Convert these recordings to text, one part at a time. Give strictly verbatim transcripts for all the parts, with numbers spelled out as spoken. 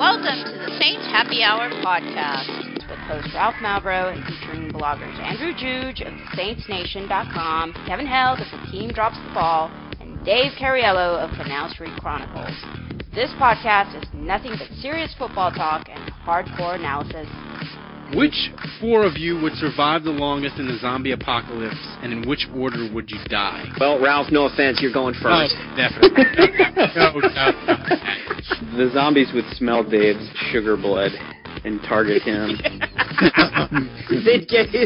Welcome to the Saints Happy Hour podcast with host Ralph Malbrough and featuring bloggers Andrew Juge of Saints Nation dot com, Kevin Held of The Team Drops the Ball, and Dave Cariello of Canal Street Chronicles. This podcast is nothing but serious football talk and hardcore analysis. Which four of you would survive the longest in the zombie apocalypse, and in which order would you die? Well, Ralph, no offense, you're going first. Oh, definitely. no, no, no. The zombies would smell Dave's sugar blood and target him. They'd get his...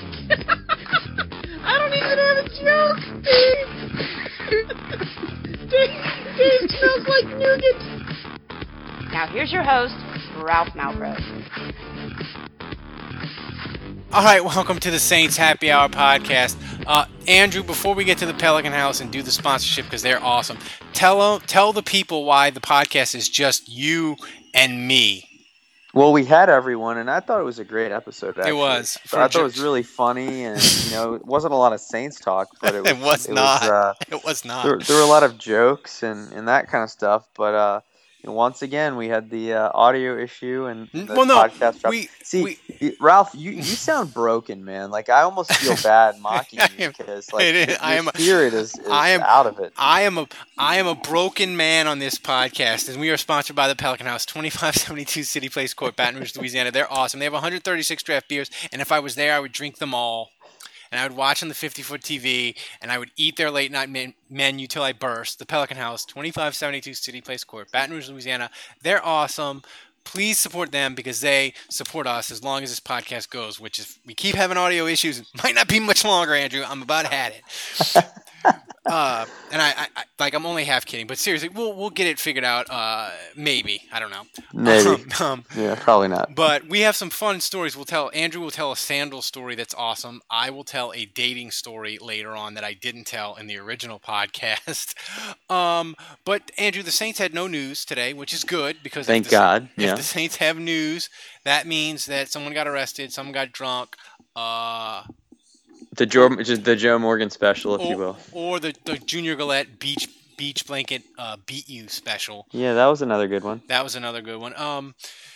I don't even have a joke, Dave. Dave, Dave smells like nougat. Now here's your host, Ralph Malbrough. All right, welcome to the Saints Happy Hour podcast. Uh, Andrew, before we get to the Pelican House and do the sponsorship, because they're awesome, tell tell the people why the podcast is just you and me. Well, we had everyone, and I thought it was a great episode, actually. It was. So I thought it was really funny, and, you know, it wasn't a lot of Saints talk, but it was, it was it not. Was, uh, it was not. There, there were a lot of jokes and, and that kind of stuff, but uh, you know, once again, we had the uh, audio issue, and the well, no, podcast dropped. we, See, we, Ralph, you, you sound broken, man. Like, I almost feel bad mocking you because, like, it is, your I am, spirit is, is I am, out of it. I am a I am a broken man on this podcast, and we are sponsored by the Pelican House, twenty-five seventy-two City Place Court, Baton Rouge, Louisiana. They're awesome. They have one hundred thirty-six draft beers, and if I was there, I would drink them all. And I would watch on the fifty-foot T V, and I would eat their late-night men- menu till I burst. The Pelican House, twenty-five seventy-two City Place Court, Baton Rouge, Louisiana. They're awesome. Please support them because they support us as long as this podcast goes, which is, we keep having audio issues. It might not be much longer, Andrew. I'm about had it. Uh, and I, I, I, like, I'm only half kidding, but seriously, we'll we'll get it figured out. Uh, maybe I don't know. Maybe. Um, um, yeah, probably not. But we have some fun stories. We'll tell. Andrew will tell a sandal story that's awesome. I will tell a dating story later on that I didn't tell in the original podcast. um, but Andrew, the Saints had no news today, which is good because thank if the, God. If yeah. the Saints have news, that means that someone got arrested, someone got drunk. Uh. The Joe, just the Joe Morgan special, if or, you will. Or the, the Junior Gillette beach beach blanket uh, beat you special. Yeah, that was another good one. That was another good one. Um,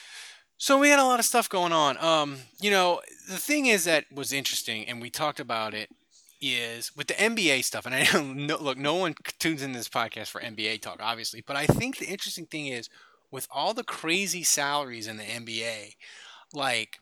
so we had a lot of stuff going on. Um, you know, the thing is that was interesting, and we talked about it, is with the N B A stuff. And I know, look, no one tunes in this podcast for N B A talk, obviously. But I think the interesting thing is, with all the crazy salaries in the N B A, like,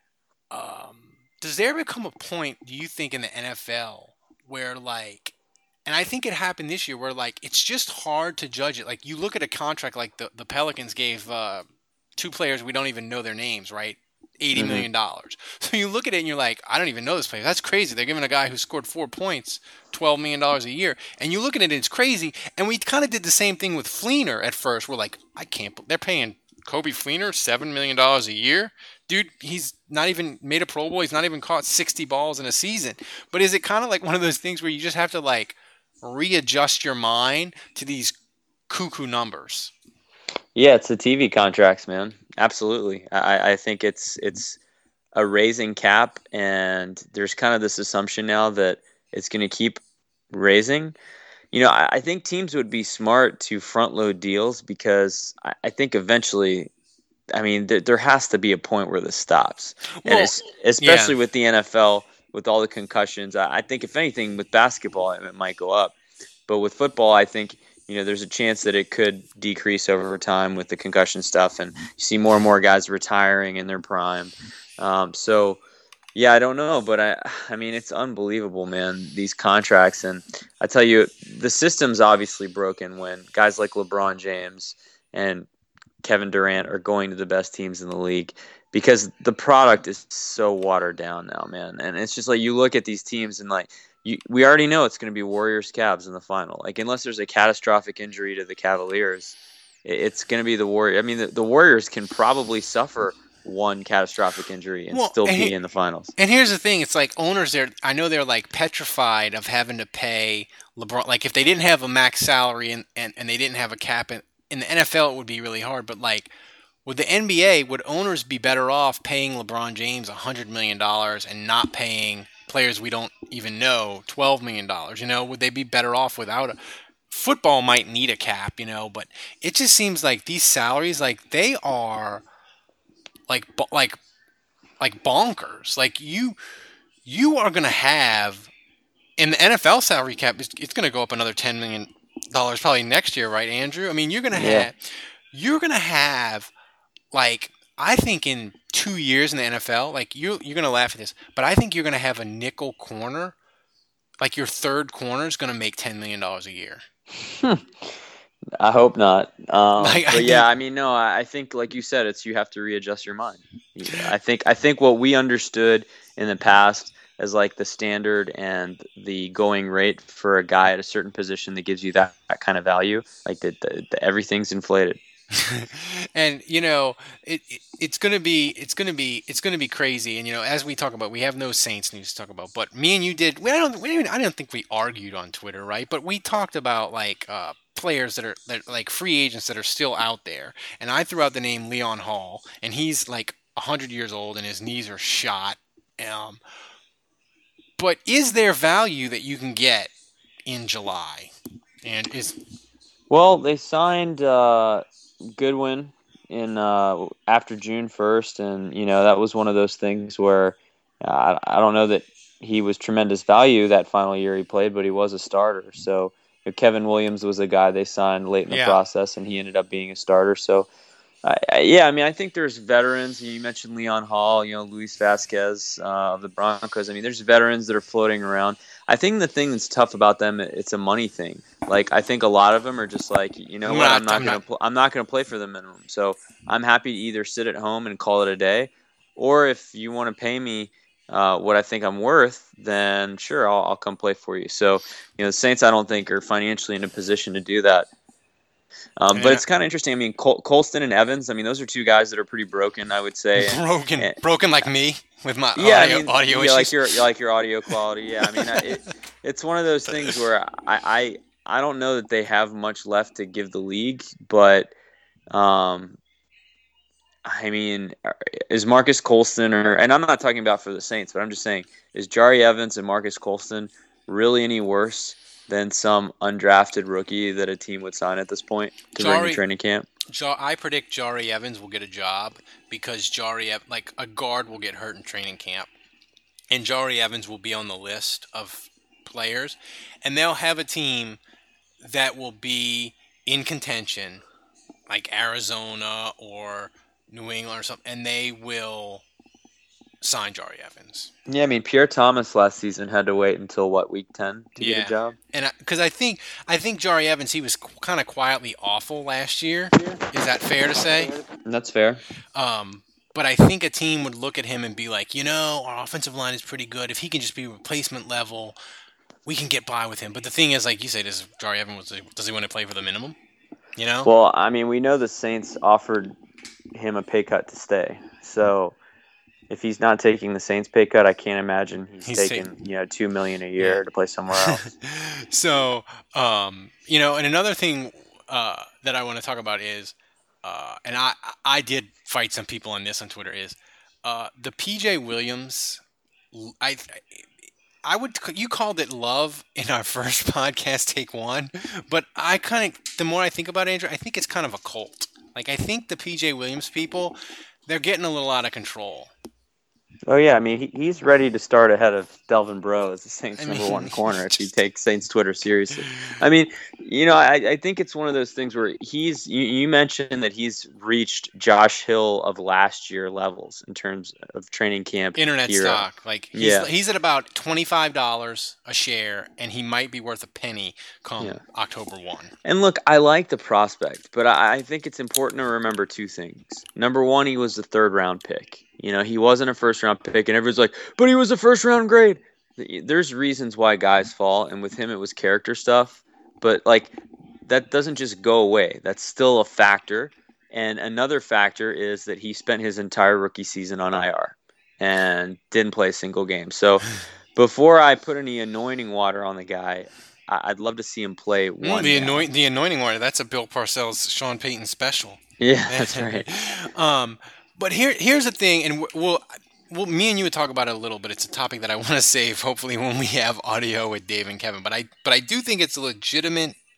um. does there become a point, do you think, in the N F L where, like, and I think it happened this year, where, like, it's just hard to judge it. Like, you look at a contract like the, the Pelicans gave uh, two players, we don't even know their names, right? eighty mm-hmm. million dollars. So you look at it and you're like, I don't even know this player. That's crazy. They're giving a guy who scored four points twelve million dollars a year. And you look at it and it's crazy. And we kind of did the same thing with Fleener at first. We're like, I can't, they're paying Kobe Fleener seven million dollars a year? Dude, he's not even made a Pro Bowl. He's not even caught sixty balls in a season. But is it kind of like one of those things where you just have to, like, readjust your mind to these cuckoo numbers? Yeah, it's the T V contracts, man. Absolutely. I, I think it's it's a raising cap, and there's kind of this assumption now that it's going to keep raising. You know, I, I think teams would be smart to front load deals because I, I think eventually, I mean, th- there has to be a point where this stops. Well, and it's, especially yeah. with the N F L, with all the concussions, I, I think if anything with basketball, it might go up. But with football, I think, you know, there's a chance that it could decrease over time with the concussion stuff. And you see more and more guys retiring in their prime. Um, so, yeah, I don't know. But, I I mean, it's unbelievable, man, these contracts. And I tell you, the system's obviously broken when guys like LeBron James and Kevin Durant are going to the best teams in the league because the product is so watered down now, man. And it's just like you look at these teams and, like, you, we already know it's going to be Warriors Cavs in the final. Like, unless there's a catastrophic injury to the Cavaliers, it, it's going to be the Warriors. I mean, the, the Warriors can probably suffer one catastrophic injury and well, still and be he, in the finals. And here's the thing. It's like owners, they're, I know they're, like, petrified of having to pay LeBron. Like, if they didn't have a max salary and, and, and they didn't have a cap in, in the N F L, it would be really hard. But, like, with the N B A, would owners be better off paying LeBron James one hundred million dollars and not paying players we don't even know twelve million dollars? You know, would they be better off without a football might need a cap, you know, but it just seems like these salaries, like they are like bo- like like bonkers. Like you you are going to have in the N F L salary cap, it's, it's going to go up another ten million dollars probably next year, right, Andrew? I mean, you're going to Yeah. have you're going to have like I think in two years in the N F L, like you you're going to laugh at this, but I think you're going to have a nickel corner, like your third corner is going to make ten million dollars a year. I hope not. Um, Like, I but yeah, think- I mean, no, I I think, like you said, it's you have to readjust your mind. Yeah, I think I think what we understood in the past as like the standard and the going rate for a guy at a certain position that gives you that, that kind of value, like that the, the, everything's inflated. And you know it, it it's gonna be it's gonna be it's gonna be crazy. And you know, as we talk about, we have no Saints news to talk about, but me and you did. We I don't we didn't, I don't think we argued on Twitter, right? But we talked about like uh, players that are that like free agents that are still out there. And I threw out the name Leon Hall, and he's like a hundred years old, and his knees are shot. Um, but is there value that you can get in July? And is Well, they signed uh, Goodwin in uh, after June first, and you know that was one of those things where uh, I don't know that he was tremendous value that final year he played, but he was a starter. So you know, Kevin Williams was a guy they signed late in the Yeah. process, and he ended up being a starter. So uh, yeah, I mean, I think there's veterans. You mentioned Leon Hall, you know, Luis Vasquez uh, of the Broncos. I mean, there's veterans that are floating around. I think the thing that's tough about them, it's a money thing. Like, I think a lot of them are just like, you know I'm what, not- I'm not I'm going not- to, pl- I'm not going to play for the minimum. So I'm happy to either sit at home and call it a day, or if you want to pay me uh, what I think I'm worth, then sure, I'll, I'll come play for you. So, you know, the Saints, I don't think are financially in a position to do that. Um, but Yeah. it's kind of interesting. I mean, Col- Colston and Evans, I mean, those are two guys that are pretty broken, I would say. And- broken and- broken like me with my yeah, audio, I mean, audio yeah, issues. like your like your audio quality. Yeah, I mean, I- it, it's one of those things where I, I I don't know that they have much left to give the league, but um, I mean, is Marcus Colston or and I'm not talking about for the Saints, but I'm just saying, is Jari Evans and Marcus Colston really any worse than some undrafted rookie that a team would sign at this point to bring Jari- to training camp? Ja- I predict Jari Evans will get a job because Jari, Ev- like a guard, will get hurt in training camp, and Jari Evans will be on the list of players, and they'll have a team that will be in contention, like Arizona or New England or something, and they will sign Jari Evans. Yeah, I mean, Pierre Thomas last season had to wait until what, week ten to Yeah. get a job. And because I, I think I think Jari Evans, he was kind of quietly awful last year. Is that fair to say? And that's fair. Um, but I think a team would look at him and be like, you know, our offensive line is pretty good. If he can just be replacement level, we can get by with him. But the thing is, like you said, is Jari Evans, does he want to play for the minimum? You know? Well, I mean, we know the Saints offered him a pay cut to stay. So if he's not taking the Saints pay cut, I can't imagine he's, He's taking taking- you know two million a year Yeah. to play somewhere else. So, um, you know, and another thing uh, that I want to talk about is, uh, and I I did fight some people on this on Twitter, is uh, the P J Williams. I I would you called it love in our first podcast, take one, but I kind of the more I think about it, Andrew, I think it's kind of a cult. Like I think the P J Williams people, they're getting a little out of control. Oh yeah, I mean, he, he's ready to start ahead of Delvin Breaux as the Saints' I number mean- one corner if you take Saints Twitter seriously. I mean, you know, I, I think it's one of those things where he's. You, you mentioned that he's reached Josh Hill of last year levels in terms of training camp. Internet era. stock, like he's, Yeah. he's at about twenty five dollars a share, and he might be worth a penny come Yeah. October one. And look, I like the prospect, but I, I think it's important to remember two things. Number one, he was a third round pick. You know, he wasn't a first round pick, and everyone's like, but he was a first round grade. There's reasons why guys fall, and with him, it was character stuff. But, like, that doesn't just go away. That's still a factor. And another factor is that he spent his entire rookie season on I R and didn't play a single game. So before I put any anointing water on the guy, I- I'd love to see him play Mm, one. the game. anoint the anointing water. That's a Bill Parcells, Sean Payton special. Yeah, that's right. um, but here here's the thing, and we'll, we'll well, me and you would talk about it a little, but it's a topic that I want to save. Hopefully, when we have audio with Dave and Kevin. But I but I do think it's a legitimate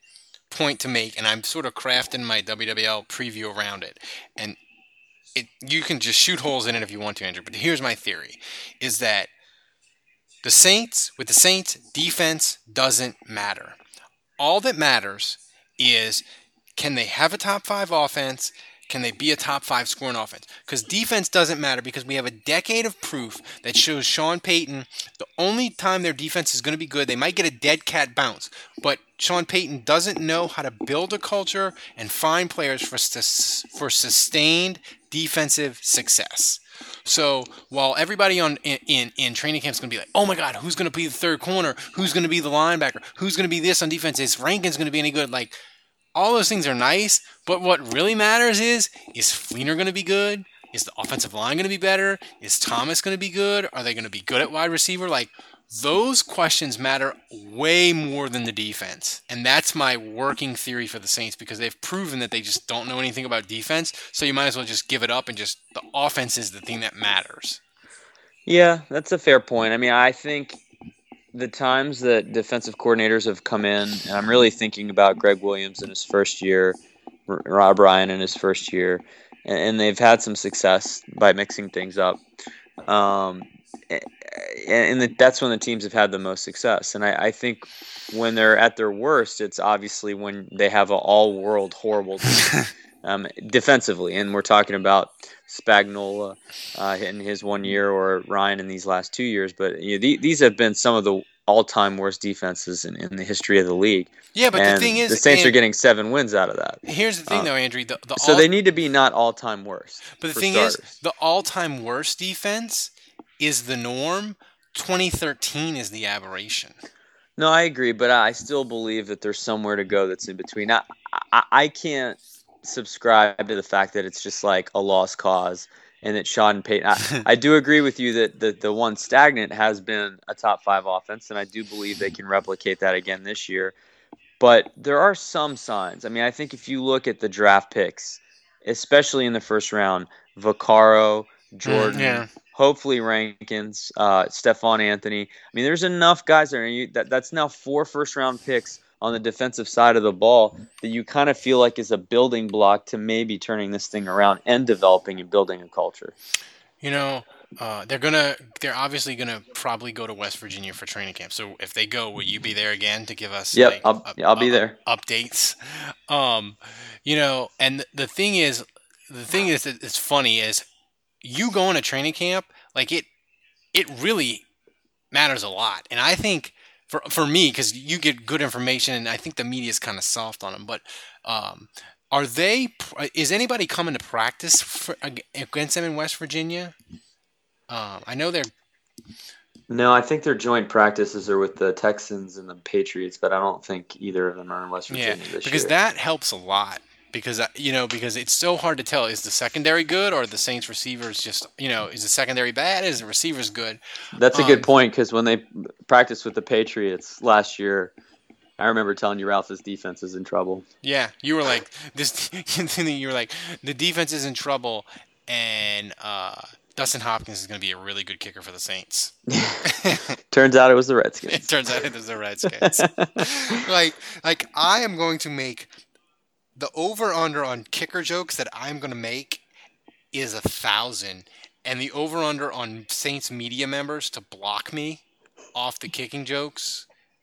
point to make, and I'm sort of crafting my W W L preview around it. And it you can just shoot holes in it if you want to, Andrew. But here's my theory: is that the Saints, with the Saints, defense doesn't matter. All that matters is, can they have a top five offense? Can they be a top five scoring offense? Because defense doesn't matter, because we have a decade of proof that shows Sean Payton, the only time their defense is going to be good, they might get a dead cat bounce, but Sean Payton doesn't know how to build a culture and find players for, sus- for sustained defensive success. So while everybody on in, in, in training camp is going to be like, oh my God, who's going to be the third corner? Who's going to be the linebacker? Who's going to be this on defense? Is Rankin's going to be any good? Like, all those things are nice, but what really matters is, is Fleener going to be good? Is the offensive line going to be better? Is Thomas going to be good? Are they going to be good at wide receiver? Like, those questions matter way more than the defense. And that's my working theory for the Saints, because they've proven that they just don't know anything about defense, so you might as well just give it up and just, the offense is the thing that matters. Yeah, that's a fair point. I mean, I think the times that defensive coordinators have come in, and I'm really thinking about Greg Williams in his first year, Rob Ryan in his first year, and they've had some success by mixing things up. Um, and that's when the teams have had the most success. And I, I think when they're at their worst, it's obviously when they have an all-world horrible team. Um, defensively, and we're talking about Spagnuolo uh, in his one year, or Ryan in these last two years. But you know, the, these have been some of the all-time worst defenses in, in the history of the league. Yeah, but and the thing is, the Saints and are getting seven wins out of that. Here's the thing, um, though, Andrew. The, the so all, they need to be not all-time worst. But the for thing starters. is, the all-time worst defense is the norm. twenty thirteen is the aberration. No, I agree, but I still believe that there's somewhere to go that's in between. I, I, I can't subscribe to the fact that it's just like a lost cause and that Sean Payton. I, I do agree with you that the, the one stagnant has been a top five offense, and I do believe they can replicate that again this year. But there are some signs. I mean, I think if you look at the draft picks, especially in the first round, Vaccaro, Jordan, Mm, yeah. hopefully Rankins, uh, Stephon Anthony. I mean, there's enough guys there. You, that, that's now four first round picks on the defensive side of the ball that you kind of feel like is a building block to maybe turning this thing around and developing and building a culture. You know, uh, they're gonna, they're obviously gonna probably go to West Virginia for training camp. So if they go, will you be there again to give us? Yep, like, I'll, up- I'll be up- there. Updates. Um, you know, and the thing is, the thing is that it's funny is you going to training camp, like it, it really matters a lot. And I think for for me, because you get good information, and I think the media is kind of soft on them. But um, are they? Is anybody coming to practice for, against them in West Virginia? Um, I know they're. No, I think their joint practices are with the Texans and the Patriots, but I don't think either of them are in West Virginia Yeah, this because year. that helps a lot. Because, you know, because it's so hard to tell, is the secondary good, or the Saints receivers just, you know, is the secondary bad? Is the receivers good? That's a Um, good point, because when they practiced with the Patriots last year, I remember telling you Ralph's defense is in trouble. Yeah, you were like, this. You were like, the defense is in trouble, and uh, Dustin Hopkins is going to be a really good kicker for the Saints. Turns out it was the Redskins. It turns out it was the Redskins. like, like I am going to make the over-under on kicker jokes that I'm going to make is a thousand, and the over-under on Saints media members to block me off the kicking jokes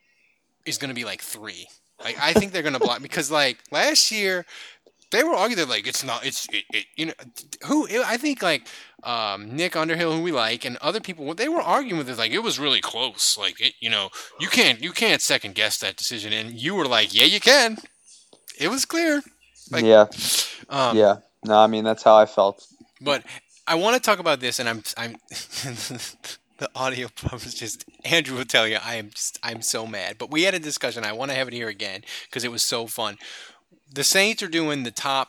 is going to be like three. Like, I think they're going to block, because like last year they were arguing, they're like, it's not, it's, it, it, you know, who, I think like um, Nick Underhill, who we like, and other people, what they were arguing with is like, it was really close. Like, it, you know, you can't, you can't second guess that decision. And you were like, yeah, you can. It was clear. Like, yeah, um, yeah. No, I mean, that's how I felt. But I want to talk about this, and I'm, I'm, the audio problem is just, Andrew will tell you, I am just, I'm so mad. But we had a discussion. I want to have it here again because it was so fun. The Saints are doing the top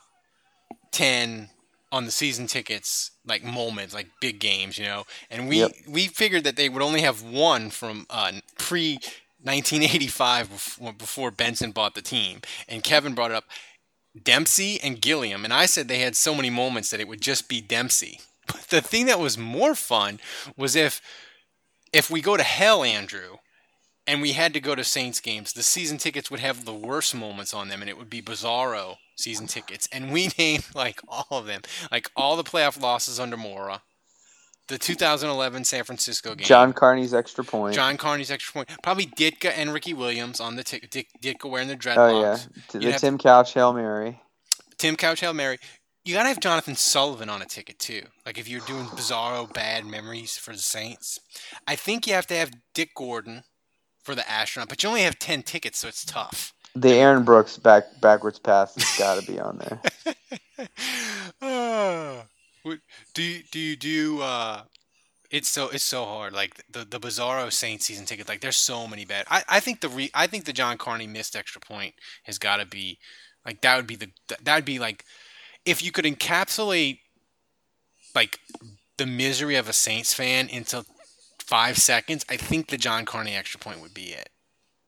ten on the season tickets, like moments, like big games, you know. And we Yep. we figured that they would only have one from uh, pre nineteen eighty-five before, before Benson bought the team. And Kevin brought it up, Dempsey and Gilliam. And I said they had so many moments that it would just be Dempsey. But the thing that was more fun was if if we go to hell, Andrew, and we had to go to Saints games, the season tickets would have the worst moments on them, and it would be Bizarro season tickets. And we named, like, all of them. Like, all the playoff losses under Mora. The two thousand eleven San Francisco game. John Carney's extra point. John Carney's extra point. Probably Ditka and Ricky Williams on the ticket. Dit- Ditka wearing the dreadlocks. Oh, yeah. The You'd have Tim Couch Hail Mary. Tim Couch Hail Mary. You got to have Jonathan Sullivan on a ticket, too. Like, if you're doing Bizarro bad memories for the Saints. I think you have to have Dick Gordon for the astronaut, but you only have ten tickets, so it's tough. The Aaron Brooks back backwards pass has got to be on there. uh, do you do you do? Uh, it's so it's so hard. Like the the Bizarro Saints season ticket. Like there's so many bad. I, I think the re, I think the John Carney missed extra point has got to be like that would be the that would be like if you could encapsulate like the misery of a Saints fan into five seconds, I think the John Carney extra point would be it.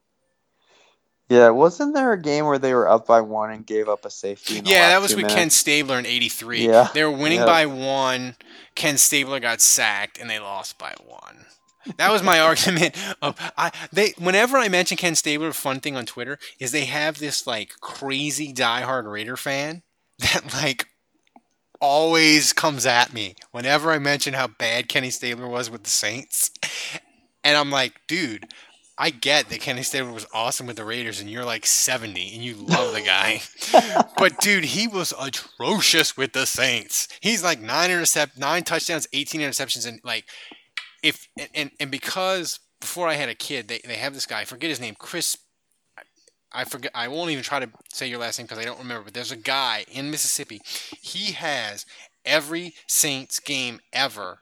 Yeah, wasn't there a game where they were up by one and gave up a safety? In the Yeah, last that was two with minutes? Ken Stabler in eighty-three. Yeah, They were winning yeah. by one. Ken Stabler got sacked, and they lost by one. That was my argument. Of I they whenever I mention Ken Stabler, a fun thing on Twitter is they have this like crazy diehard Raider fan that like always comes at me whenever I mention how bad Kenny Stabler was with the Saints, and I'm like, dude. I get that Kenny Stabler was awesome with the Raiders, and you're like seventy, and you love the guy. But, dude, he was atrocious with the Saints. He's like nine intercept, nine touchdowns, eighteen interceptions, and like if and and because before I had a kid, they they have this guy. I forget his name, Chris. I forget. I won't even try to say your last name because I don't remember. But there's a guy in Mississippi. He has every Saints game ever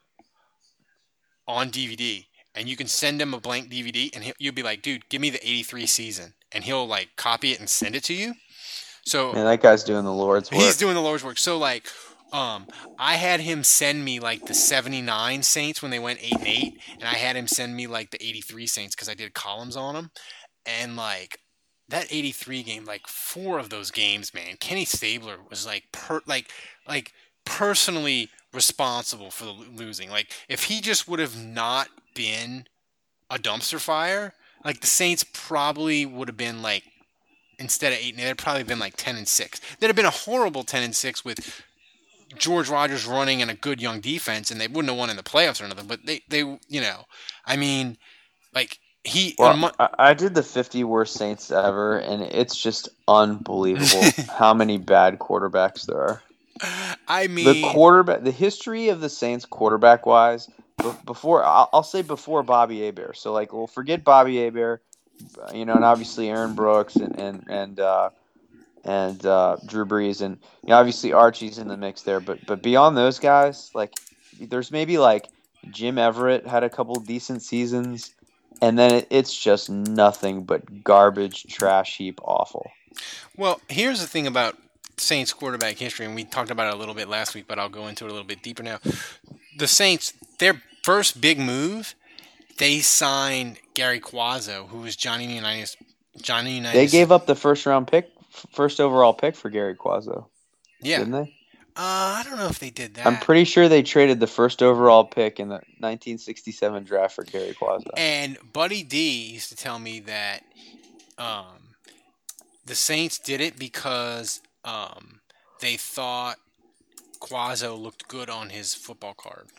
on D V D. And you can send him a blank D V D, and he'll, you'll be like, dude, give me the eighty-three season. And he'll, like, copy it and send it to you. So Man, that guy's doing the Lord's work. he's doing the Lord's work. So, like, um, I had him send me, like, the seventy-nine Saints when they went eight and eight. And I had him send me, like, the eighty-three Saints because I did columns on them. And, like, that eighty-three game, like, four of those games, man, Kenny Stabler was, like, per, like, like personally responsible for the lo- losing. Like, if he just would have not been a dumpster fire, like the Saints probably would have been like instead of eight, they'd probably been like ten and six. They'd have been a horrible ten and six with George Rogers running and a good young defense, and they wouldn't have won in the playoffs or nothing. But they, they, you know, I mean, like he. Well, on Mo- I, I did the fifty worst Saints ever, and it's just unbelievable how many bad quarterbacks there are. I mean, The quarterback, the history of the Saints quarterback wise, be- before I'll, I'll say before Bobby Hebert. So like, we'll forget Bobby Hebert, you know, and obviously Aaron Brooks and and and uh, and uh, Drew Brees, and you know, obviously Archie's in the mix there. But but beyond those guys, like, there's maybe like Jim Everett had a couple decent seasons, and then it, it's just nothing but garbage, trash heap, awful. Well, here's the thing about Saints quarterback history, and we talked about it a little bit last week, but I'll go into it a little bit deeper now. The Saints, their first big move, they signed Gary Quazzo, who was Johnny Unitas. Johnny Unitas. They gave up the first round pick, first overall pick for Gary Quazzo, yeah. didn't they? Uh, I don't know if they did that. I'm pretty sure they traded the first overall pick in the nineteen sixty-seven draft for Gary Quazzo. And Buddy D used to tell me that um, the Saints did it because um, they thought Quazzo looked good on his football card.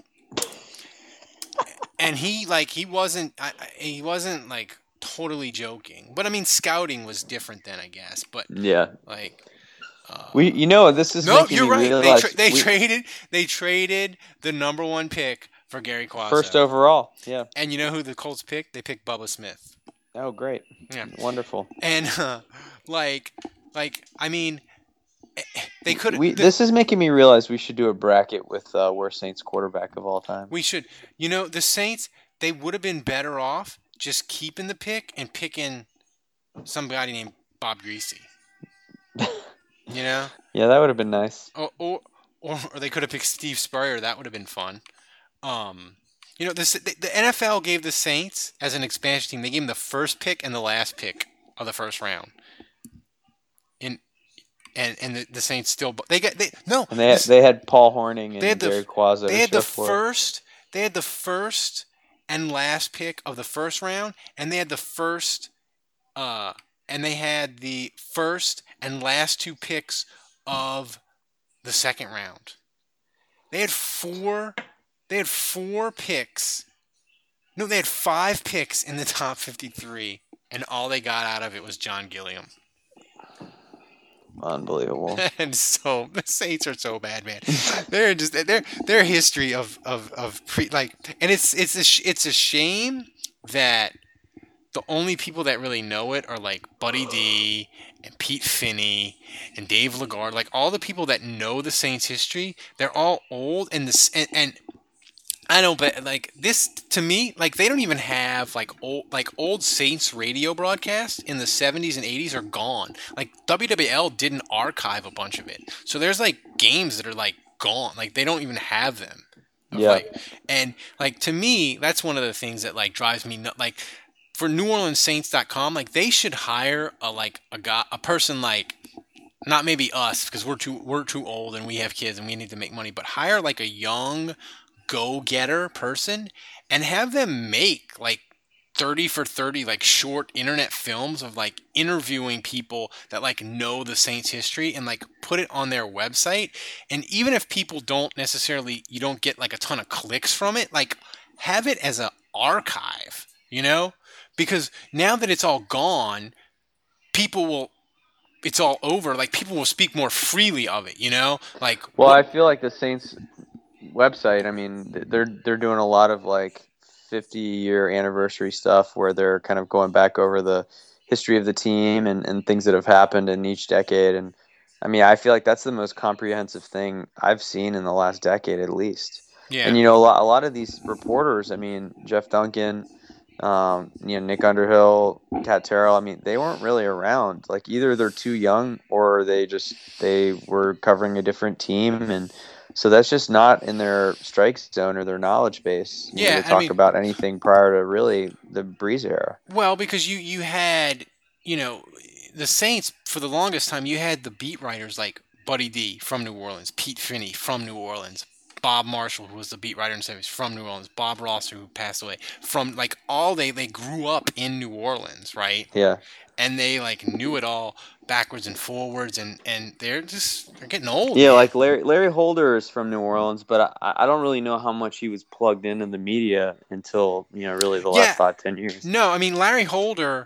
And he like he wasn't I, I, he wasn't like totally joking. But I mean, scouting was different then, I guess. But Yeah, like. Uh, we you know this is no, making you're me right. They, realize tra- they we- traded. They traded the number one pick for Gary Quazzo. first overall. Yeah. And you know who the Colts picked? They picked Bubba Smith. Oh, great. Yeah. Wonderful. And uh, like, like I mean, eh, they could. We this is making me realize we should do a bracket with uh, worst Saints quarterback of all time. We should. You know, the Saints. They would have been better off just keeping the pick and picking somebody named Bob Greasy. You know. Yeah, that would have been nice. Or, or, or, or they could have picked Steve Spurrier. That would have been fun. Um, you know, this, the, the N F L gave the Saints, as an expansion team, they gave them the first pick and the last pick of the first round. In, and and the, the Saints still... They got they no. And they had, this- they had Paul Horning and they had the- Gary Quazzo. they to had the show for it. first... They had the first and last pick of the first round, and they had the first, uh, and they had the first and last two picks of the second round. They had four. They had four picks. No, they had five picks in the top fifty-three, and all they got out of it was John Gilliam. Unbelievable. And so the Saints are so bad, man. They're just their their history of of of pre like, and it's it's a sh- it's a shame that the only people that really know it are like Buddy D and Pete Finney and Dave Lagarde, like all the people that know the Saints history. They're all old, and this and, and I don't bet like this to me, like they don't even have like old like old Saints radio broadcasts in the seventies and eighties are gone. Like W W L didn't archive a bunch of it. So there's like games that are like gone. Like they don't even have them. Yeah. Like, and like to me, that's one of the things that like drives me nuts. Like for New Orleans Saints dot com, like they should hire a like a guy a person like not maybe us because we're too we're too old and we have kids and we need to make money, but hire like a young go-getter person and have them make like thirty for thirty like short internet films of like interviewing people that like know the Saints history and like put it on their website. And even if people don't necessarily, you don't get like a ton of clicks from it, like have it as an archive, you know, because now that it's all gone, people will, it's all over. Like people will speak more freely of it, you know, like, Well, I feel like the Saints website, I mean, they're they're doing a lot of like fifty year anniversary stuff where they're kind of going back over the history of the team and, and things that have happened in each decade. And I mean, I feel like that's the most comprehensive thing I've seen in the last decade at least. yeah. And, you know, a lot, a lot of these reporters, I mean, Jeff Duncan, um, you know, Nick Underhill, Cat Terrell, I mean, they weren't really around. Like either they're too young or they just, they were covering a different team. And so that's just not in their strike zone or their knowledge base. You Yeah, know, to I talk mean- about anything prior to really the Breeze era. Well, because you, you had, you know, the Saints, for the longest time, you had the beat writers like Buddy D from New Orleans, Pete Finney from New Orleans, Bob Marshall, who was the beat writer in the seventies from New Orleans, Bob Rosser, who passed away, from, like, all they, they grew up in New Orleans, right? Yeah. And they, like, knew it all backwards and forwards, and, and they're just, they're getting old. Yeah, man. like Larry Larry Holder is from New Orleans, but I, I don't really know how much he was plugged into the media until, you know, really the Yeah. last five, ten years. No, I mean, Larry Holder,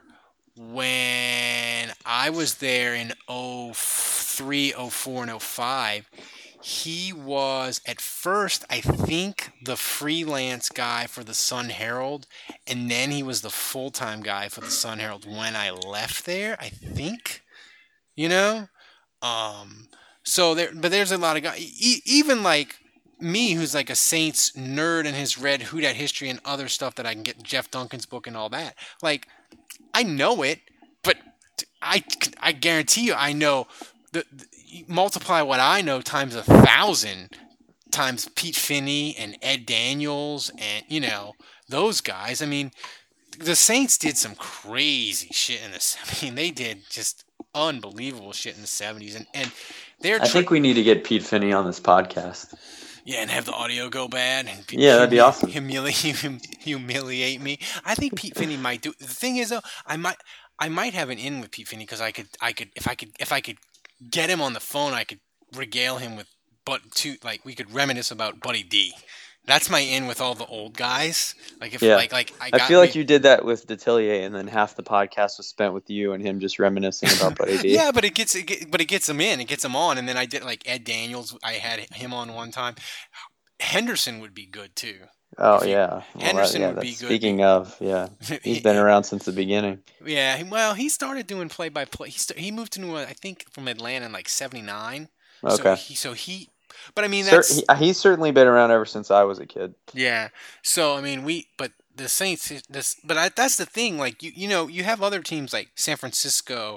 when I was there in oh three, oh four, and oh five, he was at first, I think, the freelance guy for the Sun Herald, and then he was the full-time guy for the Sun Herald when I left there, I think, you know? Um, so there, but there's a lot of guys, e- even like me, who's like a Saints nerd and has read Who Dat History and other stuff that I can get, Jeff Duncan's book and all that, like, I know it, but I, I guarantee you I know the, the multiply what I know times a thousand times Pete Finney and Ed Daniels and, you know, those guys. I mean, the Saints did some crazy shit in this. I mean, they did just unbelievable shit in the seventies, and and they're I think we need to get Pete Finney on this podcast. yeah, and have the audio go bad. And Yeah, that'd be awesome. Humiliate, hum, humiliate me. I think Pete Finney might do. The thing is, though, I might, I might have an in with Pete Finney because I could, I could, if I could, if I could get him on the phone, I could regale him with, but to like we could reminisce about Buddy D. That's my in with all the old guys. Like if Yeah. like like I, I got feel like me- you did that with Detillier, and then half the podcast was spent with you and him just reminiscing about Buddy D. Yeah, but it gets it get, but it gets him in, it gets him on, and then I did like Ed Daniels. I had him on one time. Henderson would be good too. Oh If you- yeah. Well, that- Henderson yeah, would be that's- good. Speaking of, yeah, he's been around since the beginning. Yeah, he- well, he started doing play by play. He st- he moved to New Orleans, I think, from Atlanta in like seventy-nine. So Okay. he so he, but I mean Cer- that's he, he's certainly been around ever since I was a kid. yeah. So I mean we, but the Saints, this, but I, that's the thing. Like you, you know, you have other teams like San Francisco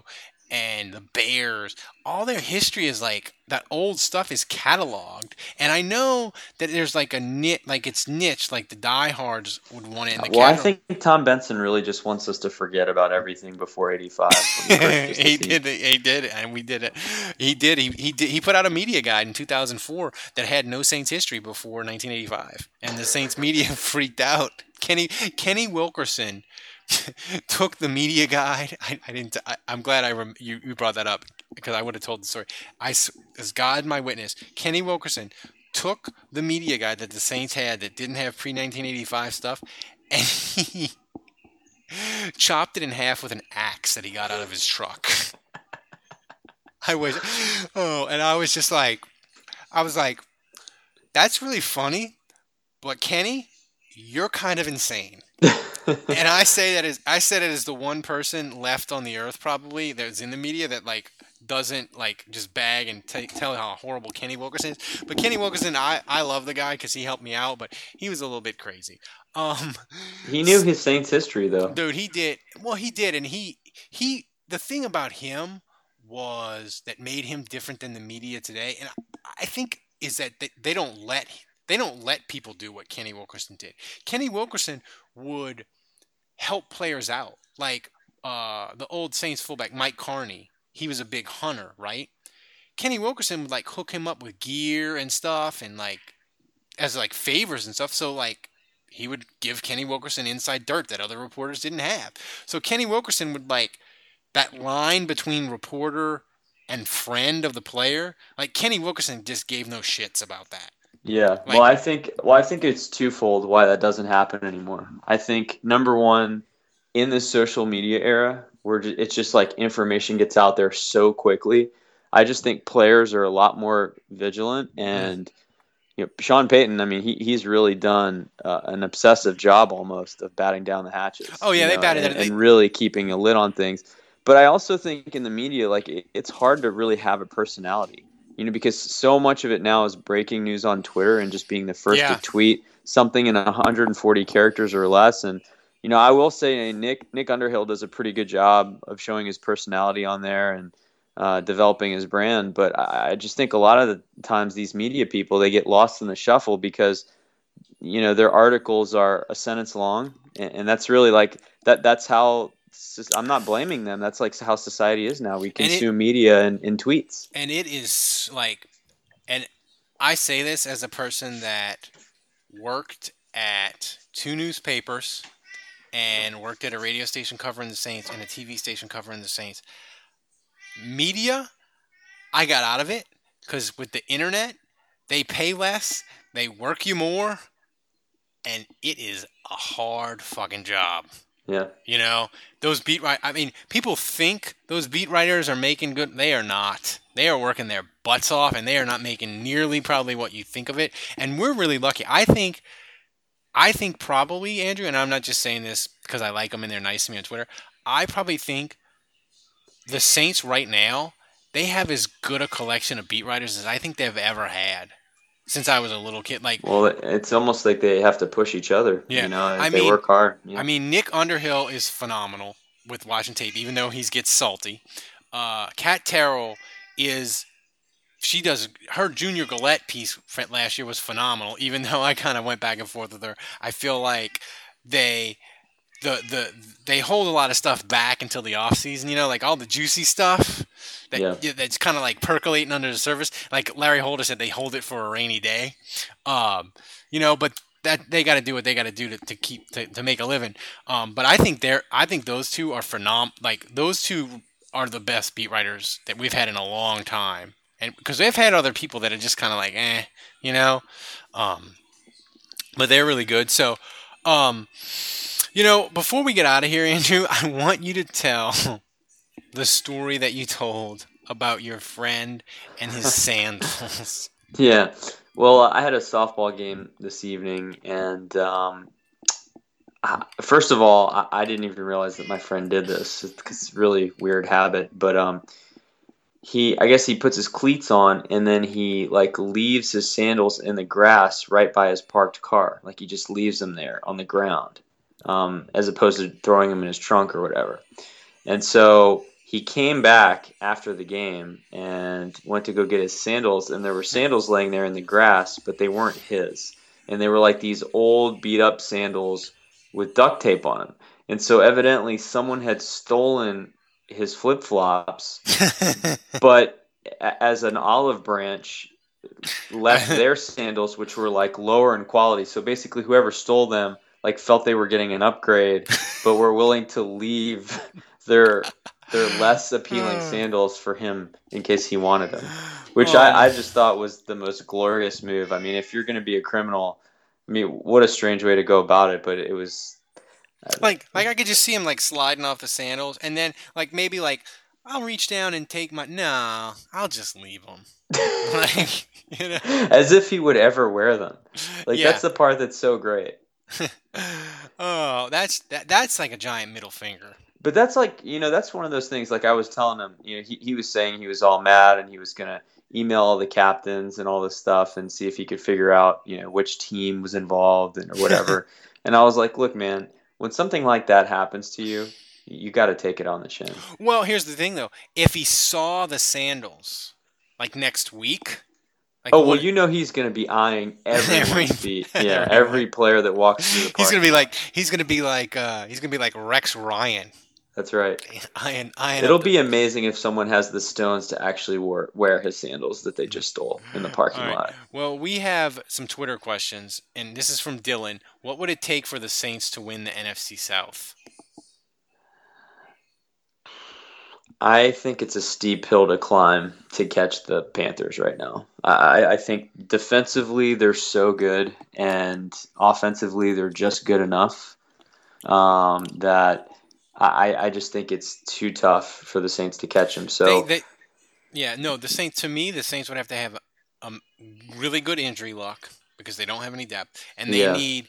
and the Bears, all their history is like that old stuff is cataloged. And I know that there's like a nit, like it's niche, like the diehards would want it in the Well, I catalog. think Tom Benson really just wants us to forget about everything before eighty-five. when he purchased the he team. did it. He did it, and we did it. He did. He he did. He put out a media guide in two thousand four that had no Saints history before nineteen eighty-five, and the Saints media freaked out. Kenny Kenny Wilkerson took the media guide. I, I didn't. I, I'm glad I rem, you you brought that up because I would have told the story. I s- as God my witness, Kenny Wilkerson took the media guide that the Saints had that didn't have pre nineteen eighty-five stuff, and he chopped it in half with an axe that he got out of his truck. I was, oh, and I was just like, I was like, that's really funny, but Kenny, you're kind of insane. And I say that as I said it as the one person left on the earth probably that's in the media that like doesn't like just bag and t- tell how horrible Kenny Wilkerson is. But Kenny Wilkerson, I, I love the guy because he helped me out, but he was a little bit crazy. Um, He knew his Saints history, though. Dude, he did. Well, he did, and he he. The thing about him was that made him different than the media today, and I, I think is that they, they don't let they don't let people do what Kenny Wilkerson did. Kenny Wilkerson would help players out, like uh, the old Saints fullback Mike Carney. He was a big hunter, right? Kenny Wilkerson would like hook him up with gear and stuff, and like as like favors and stuff. So like he would give Kenny Wilkerson inside dirt that other reporters didn't have. So Kenny Wilkerson would like that line between reporter and friend of the player. Like Kenny Wilkerson just gave no shits about that. Yeah. Like- well, I think well, I think it's twofold why that doesn't happen anymore. I think number one, in the social media era, where ju- it's just like information gets out there so quickly. I just think players are a lot more vigilant, and you know, Sean Payton. I mean, he he's really done uh, an obsessive job almost of batting down the hatches. Oh, yeah, you they know, batted and, it. They- and really keeping a lid on things. But I also think in the media, like it, it's hard to really have a personality. You know, because so much of it now is breaking news on Twitter and just being the first Yeah. to tweet something in one hundred forty characters or less. And, you know, I will say Nick Nick Underhill does a pretty good job of showing his personality on there and uh, developing his brand. But I, I just think a lot of the times these media people, they get lost in the shuffle because, you know, their articles are a sentence long. And, and that's really like that. That's how I'm not blaming them. That's like how society is now. We And it- consume media in, in tweets. And it is like, and I say this as a person that worked at two newspapers and worked at a radio station covering the Saints and a T V station covering the Saints. Media, I got out of it because with the internet, they pay less, they work you more, and it is a hard fucking job. Yeah. You know, those beat writers, I mean, people think those beat writers are making good. They are not. They are working their butts off, and they are not making nearly probably what you think of it. And we're really lucky. I think, I think probably, Andrew, and I'm not just saying this because I like them and they're nice to me on Twitter. I probably think the Saints right now, they have as good a collection of beat writers as I think they've ever had since I was a little kid. Like, Well, it's almost like they have to push each other. Yeah. You know, I they mean- work hard. Yeah. I mean, Nick Underhill is phenomenal with watching tape, even though he gets salty. Uh, Kat Terrell is, she does, her Junior Gillette piece for last year was phenomenal, even though I kind of went back and forth with her. I feel like they, the, the, they hold a lot of stuff back until the off season, you know, like all the juicy stuff that, Yeah. yeah, that's kind of like percolating under the surface. Like Larry Holder said, they hold it for a rainy day. Um, you know, but that they got to do what they got to do to, to keep to, to make a living. Um, but I think they're I think those two are phenom like those two are the best beat writers that we've had in a long time. And because they've had other people that are just kind of like eh, you know, um, but they're really good. So, um, you know, before we get out of here, Andrew, I want you to tell the story that you told about your friend and his sandals. Yeah. Well, I had a softball game this evening, and um, I- first of all, I, I didn't even realize that my friend did this. It's, it's a really weird habit, but um, he, I guess he puts his cleats on, and then he like leaves his sandals in the grass right by his parked car. Like he just leaves them there on the ground, um, as opposed to throwing them in his trunk or whatever. And so he he came back after the game and went to go get his sandals, and there were sandals laying there in the grass, but they weren't his. And they were like these old beat-up sandals with duct tape on them. And so evidently someone had stolen his flip-flops, but as an olive branch, left their sandals, which were like lower in quality. So basically whoever stole them like felt they were getting an upgrade, but were willing to leave their their less appealing sandals for him in case he wanted them, which Oh. I, I just thought was the most glorious move. I mean, if you're going to be a criminal, I mean, what a strange way to go about it, but it was Like, like I could just see him like sliding off the sandals, and then like maybe like I'll reach down and take my. No, I'll just leave them. Like, you know. as if he would ever wear them. Like Yeah. that's the part that's so great. Oh, that's that. That's like a giant middle finger. But that's like, you know, that's one of those things, like I was telling him, you know, he, he was saying he was all mad and he was going to email all the captains and all this stuff and see if he could figure out, you know, which team was involved and or whatever. And I was like, look, man, when something like that happens to you, you got to take it on the chin. Well, here's the thing though. If he saw the sandals like next week, like Oh, well, what- you know he's going to be eyeing everyone's Every- feet. Yeah, everyone. every player that walks through the park. he's gonna be like he's gonna be like uh, he's gonna be like Rex Ryan. That's right. Eyeing, eyeing It'll up the- be amazing if someone has the stones to actually wear, wear his sandals that they just stole in the parking All right. lot. Well, we have some Twitter questions, and this is from Dylan. What would it take for the Saints to win the N F C South? I think it's a steep hill to climb to catch the Panthers right now. I, I think defensively they're so good, and offensively they're just good enough um, that I, I just think it's too tough for the Saints to catch them. So They, they, yeah, no, the Saints. To me, the Saints would have to have a, a really good injury luck because they don't have any depth, and they Yeah. need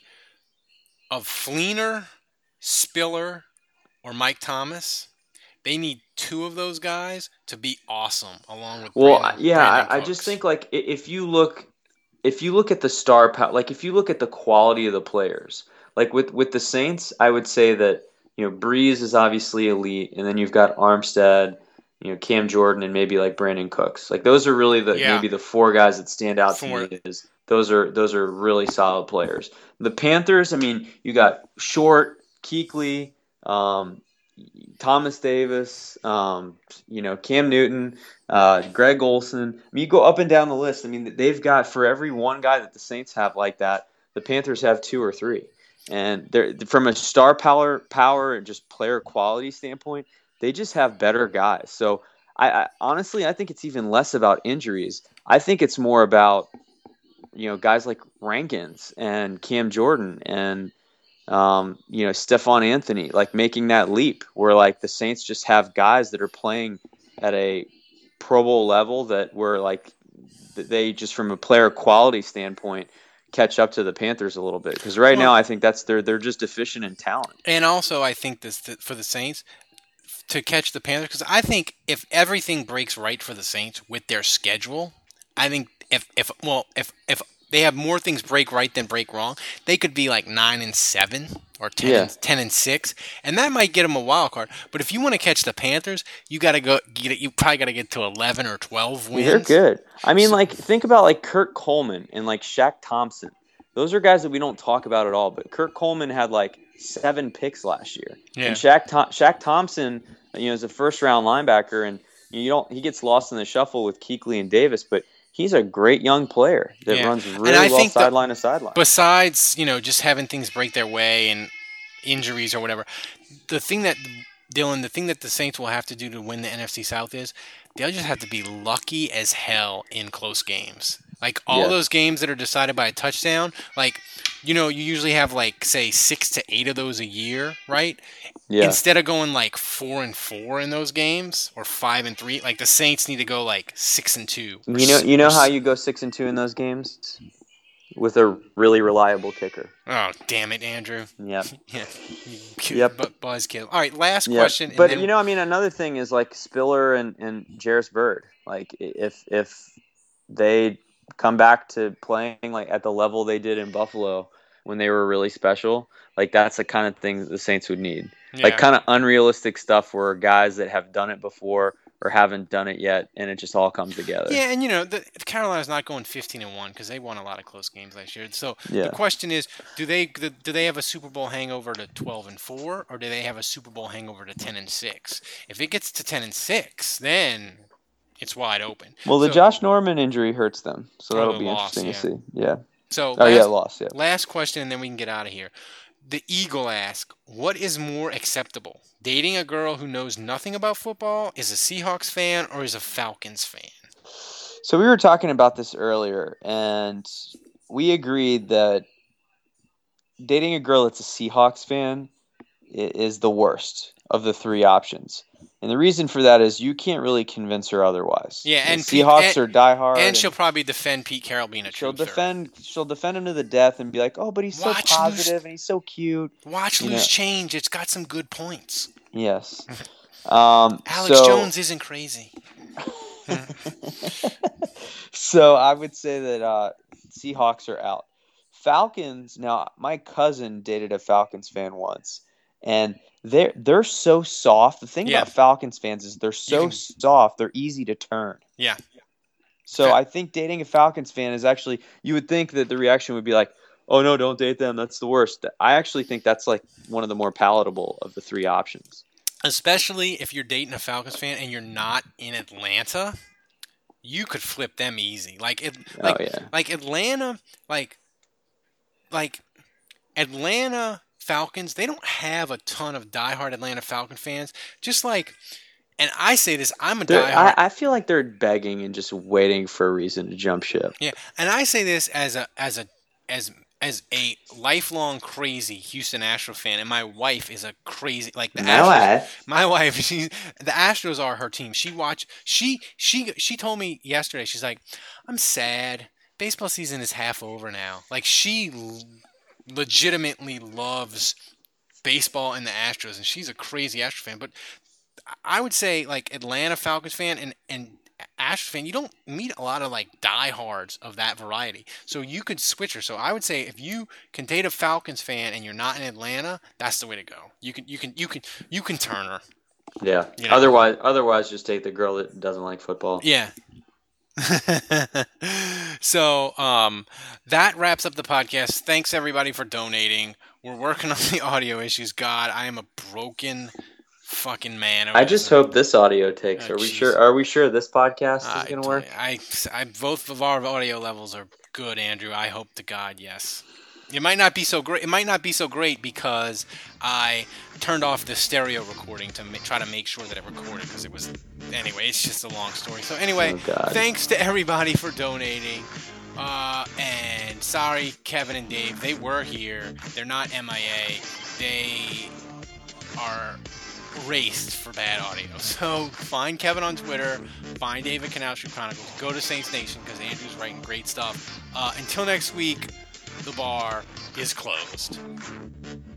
a Fleener, Spiller, or Mike Thomas. They need two of those guys to be awesome, along with Well, Brandon, yeah, Brandon I, I just Cooks. think like i- if you look, if you look at the star power, like if you look at the quality of the players, like with with the Saints, I would say that you know Breeze is obviously elite, and then you've got Armstead, you know Cam Jordan, and maybe like Brandon Cooks. Like those are really the Yeah. maybe the four guys that stand out Four. to me. Is those are those are really solid players. The Panthers, I mean, you got Short, Kuechly, um, Thomas Davis, um, you know, Cam Newton, uh, Greg Olson. I mean, you go up and down the list. I mean, they've got for every one guy that the Saints have like that, the Panthers have two or three. And they're from a star power, power and just player quality standpoint, they just have better guys. So I, I honestly, I think it's even less about injuries. I think it's more about you know guys like Rankins and Cam Jordan and um, you know, Stephon Anthony, like making that leap where like the Saints just have guys that are playing at a Pro Bowl level that were like they just from a player quality standpoint catch up to the Panthers a little bit. Because right Well- now I think that's they're they're just deficient in talent. And also, I think this that for the Saints to catch the Panthers, because I think if everything breaks right for the Saints with their schedule, I think if if well if if they have more things break right than break wrong, they could be like nine and seven or ten, Yeah. and, ten and six, and that might get them a wild card. But if you want to catch the Panthers, you got to go get it. You probably got to get to eleven or twelve wins. They're good. I mean, So- like think about like Kurt Coleman and like Shaq Thompson. Those are guys that we don't talk about at all. But Kurt Coleman had like seven picks last year, Yeah. and Shaq Tho- Shaq Thompson, you know, is a first round linebacker, and you don't he gets lost in the shuffle with Kuechly and Davis, but he's a great young player that Yeah. runs And really I well think the- sideline to sideline. Besides, you know, just having things break their way and injuries or whatever, the thing that Dylan, the thing that the Saints will have to do to win the N F C South is they'll just have to be lucky as hell in close games. Like all Yeah. those games that are decided by a touchdown, like you know, you usually have like say six to eight of those a year, right? Yeah, Instead of going like four and four in those games or five and three, like the Saints need to go like six and two. or you know s- you know or how s- you go six and two in those games with a really reliable kicker. Oh damn it, Andrew! Yep. Yeah. Yep. Bu- Buzzkill. All right, last Yeah, question. and but then- you know, I mean, another thing is like Spiller and and Jarris Bird. Like i- if if they come back to playing like at the level they did in Buffalo, when they were really special. Like that's the kind of thing that the Saints would need. Yeah. Like kind of unrealistic stuff where guys that have done it before or haven't done it yet, and it just all comes together. Yeah, and you know, the, Carolina's not going fifteen and one because they won a lot of close games last year. So Yeah. the question is, do they do they have a Super Bowl hangover to twelve and four, or do they have a Super Bowl hangover to ten and six? If it gets to ten and six, then it's wide open. Well, the So- Josh Norman injury hurts them, so Oh, that'll the be loss, interesting yeah. to see. Yeah. So Oh last, yeah, loss. Yeah. last question, and then we can get out of here. The Eagle asks, what is more acceptable? Dating a girl who knows nothing about football, is a Seahawks fan, or is a Falcons fan? So we were talking about this earlier, and we agreed that dating a girl that's a Seahawks fan i- is the worst of the three options. And the reason for that is you can't really convince her otherwise. Yeah, The and Pete- Seahawks and- are diehard. And she'll probably defend Pete Carroll being a she'll truther. defend she'll defend him to the death and be like, "Oh, but he's so Watch positive loose- and he's so cute." Watch you Loose know. Change. It's got some good points. Yes. Um, Alex so, Jones isn't crazy. so I would say that uh, Seahawks are out. Falcons. Now, my cousin dated a Falcons fan once, and they're they're so soft. The thing Yeah. about Falcons fans is they're so can- soft. They're easy to turn. Yeah. So Fa- I think dating a Falcons fan is actually. You would think that the reaction would be like, "Oh no, don't date them. That's the worst." I actually think that's like one of the more palatable of the three options. Especially if you're dating a Falcons fan and you're not in Atlanta, you could flip them easy. Like it, like, oh yeah. like Atlanta, like, like Atlanta Falcons. They don't have a ton of diehard Atlanta Falcon fans. Just like, and I say this, I'm a They're- diehard. I, I feel like they're begging and just waiting for a reason to jump ship. Yeah, and I say this as a as a as as a lifelong crazy Houston Astros fan, and my wife is a crazy like the Astros. My wife, she's the Astros are her team. She watch she she she told me yesterday. She's like, I'm sad. Baseball season is half over now. Like she l- legitimately loves baseball and the Astros, and she's a crazy Astros fan. But I would say like Atlanta Falcons fan and and Astros fan, you don't meet a lot of like diehards of that variety. So you could switch her. So I would say if you can date a Falcons fan and you're not in Atlanta, that's the way to go. You can you can you can you can turn her. Yeah. You know. Otherwise, otherwise, just take the girl that doesn't like football. Yeah. So um, that wraps up the podcast. Thanks everybody for donating. We're working on the audio issues. God, I am a broken fucking man. over I this. just hope this audio takes. Oh, Are we jeez. sure? Are we sure this podcast I, is gonna work? I, I, both of our audio levels are good, Andrew. I hope to God, yes. It might not be so great. It might not be so great because I turned off the stereo recording to ma- try to make sure that it recorded because it was. Anyway, it's just a long story. So anyway, Oh, God. thanks to everybody for donating. Uh, and sorry, Kevin and Dave. They were here. They're not M I A. They are raced for bad audio. So find Kevin on Twitter, find David Canal Street Chronicles, go to Saints Nation because Andrew's writing great stuff. Uh, until next week, the bar is closed.